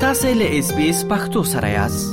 تاسو له SBS پښتو سره یاست.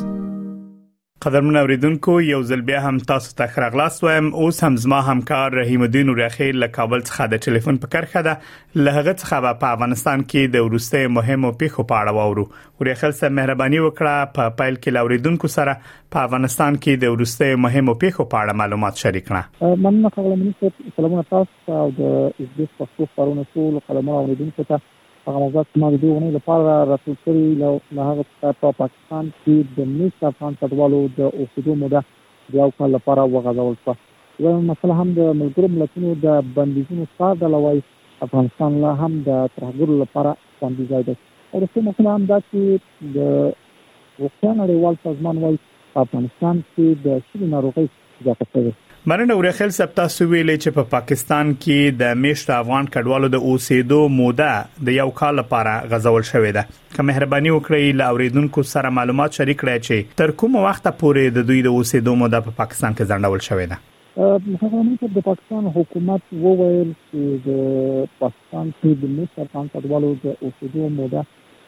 قدرمن اوریدونکو یو ځل بیا هم تاسو ته خراغلاس وایم. اوس هم زما همکار رحیم الدین ورخیل له کابل څخه د ټلیفون په کرخه ده. لهغه څخه په افغانستان کې د ورسته مهمو پیښو په اړه وورو. ورخیل سره مهرباني وکړه په پایل کې اوریدونکو سره په افغانستان کې د ورسته مهمو پیښو په اړه معلومات شریک کړه. مننه کوم منیسټر سلامونه تاسو او د SBS پښتو خبرونه ټول کلمه اوریدونکو ته هغه موضوعات ما د دې لپاره راټول کړی له هغه په پاکستان کې د نېست افغان کډوالو د اوسېدو موده د یو کال لپاره وغځول شوه. یو مسله هم د ملګرو ملتونو د بندیزونو څخه د لوی افغانستان لا هم د ترهګرو لپاره خوندي ځای دی. او د څه مسله هم دا چې د روغتیا نړیوال سازمان وايي په افغانستان کې د شلو ناروغۍ زیاته شوې. مرنه ورخیل سپتا سویلې چې په پاکستان کې د میشت افغان کډوالو د اوسېدو موده د یو کال لپاره غځول شوې ده. که مهرباني وکړئ له اوریدونکو سره معلومات شریک کړئ چې تر کومه وخت پورې د دوی د اوسېدو موده په پاکستان کې ځنډول شوې ده. هغه د پاکستان حکومت وویل چې د پاکستان کې د میشت افغان کډوالو د اوسېدو موده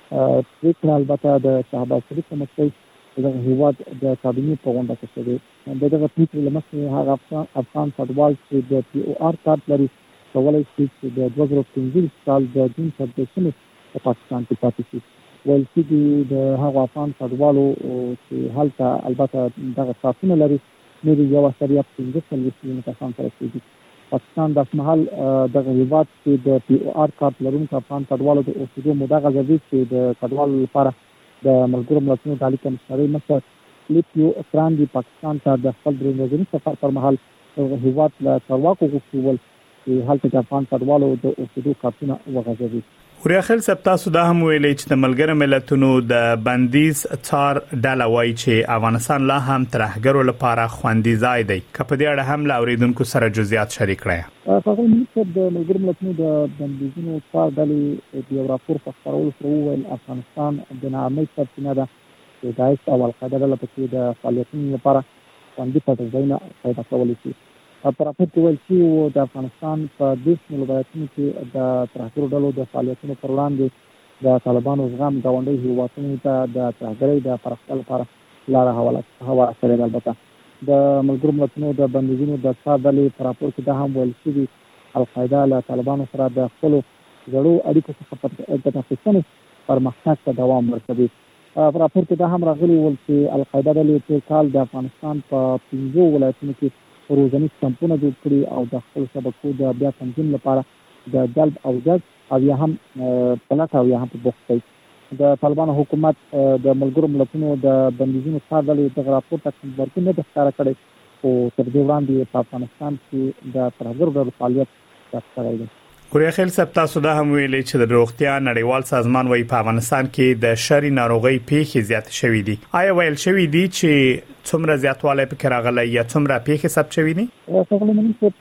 پریکړه البته د شهباز شریف کمیټې د هیواد د کابینې په غونډه کې شوې. دغه پریکړه لمسه هغه افغان کډوال چې د POR کارت لري کولای شي چې د 2015 کال د جون په 13 په پاکستان کې پاتې شي. ول چې د هغه افغان کډوالو چې هلته البته دغه تاسو لري نو یو سریه 15 میلیون کسان سره کېږي. پاکستان د محل دغه هیواد چې د POR کارت لرونکو افغان کډوالو د اوسېدو موده غځوي چې د کډوالو لپاره د ملګرو ملتونو د عالی کمشنرۍ مشر لیپیو اکراندي پاکستان ته د خپل درنځنی سفر پر مهال هیواد له چارواکو غوښتل چې هلته افغان کډوالو د اوسېدو کارتونه وغځوي. ورخیل سپتا سودا هم ویلي چې د ملګرو ملتونو د بندیز څار ډله وایي چې افغانستان لا هم ترهګرو لپاره خوندي ځای دی. کله په دې اړه هم له اوریدونکو سره جزئیات شریک کړئ. هغه منیسټر د ملګرو ملتونو د بندیزونو څار ډلې د یو راپور په خبرولو سره وویل افغانستان د ناامنۍ سرچینه ده چې داعش او القاعده له پکې د فعالیتونو لپاره خوندي پټ ځایونه پیدا کولی شي. په راپور کې ویل چې د افغانستان په 10 ولایتونو کې د ترهګرو ډلو د فعالیتونو پر وړاندې د طالبانو زغم غونډې هیوادونو ته د ترهګرۍ د پراختیا لپاره لاره هواره کړې. البته د ملګرو ملتونو د بندیزونو د څار ډلې په راپور کې دا هم ویل چې القاعده له طالبانو سره د خپل زړو اړیکو څخه په تفصیل پرمختګ ته دوام ورکوي. په راپور کې دا هم راغلي ول چې القاعده ډلې په کال د افغانستان په 15 ولایتونو کې روزنیز کمپونه جوړ کړي او د خپل شبکو د بیا تنظیم لپاره د جلب او جذب او یا هم پلات او یا هم په بوخت کوي. د طالبانو حکومت د ملګرو ملتونو د بندیزونو څار ډلې د راپور ته ورکړه نه ښکاره کړي او تر دې وړاندې په افغانستان کې د ترهګرو ډلو فعالیت څرګند دی. ورخیل سپتا سودا هم ویلي چې د روغتیا نړیوال سازمان وايي په افغانستان کې د شری ناروغي پیښې زیات شوې دي. آیا ویل شوې دي چې څومره زیاتوالی پکې راغلی یا څومره پیښې ثبت شوې دي؟ څنګه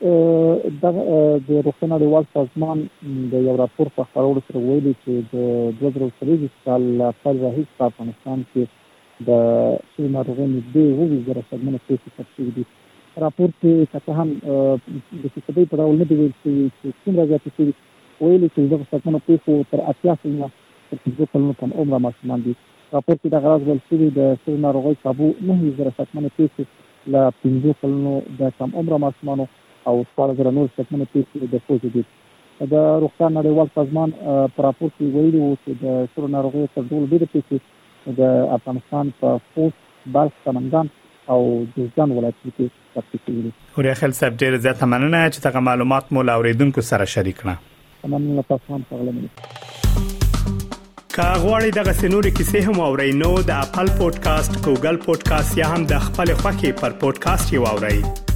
منیسټر د روغتیا نړیوال سازمان د یو راپور په خبرولو سره ویلي چې د 2023 کال په راهیس په افغانستان کې د شری ناروغي نږدې 20,000 سګمنه پیښې ثبت شوې دي. راپور کې څه هم د فیصدي په ډول نه دی ویل چې څومره زیاتې شوي ویلي چې دغه سګمنه پیښو تر 80% تر 15 کلونو کم عمره ماشومان دي. راپور کې د غراض ویل شوي د شری ناروغۍ کابو 9,000 سګمنه پیښې له 15 کلونو د کم عمره ماشومانو او 14,000 سګمنه پیښې د فوج دي. د روغتیا نړیوال سازمان په راپور کې ویلي وو چې د شری ناروغۍ تر ټولو ډېرې پیښې د افغانستان په خوست، بلخ، سمنګان او جوزجان ولایتونو کې ثبت شوي دي. ورخیل صاحب ډېر زیات مننه چې تاسو معلومات مو له اوریدونکو سره شریک کړه. مننه تاسو هم څنګه. که غواړئ دغه سنوري کیسې هم اورئ نو د خپل پودکاسټ، ګوګل پودکاسټ یا هم د خپل خوښي پر پودکاسټ یو اورئ.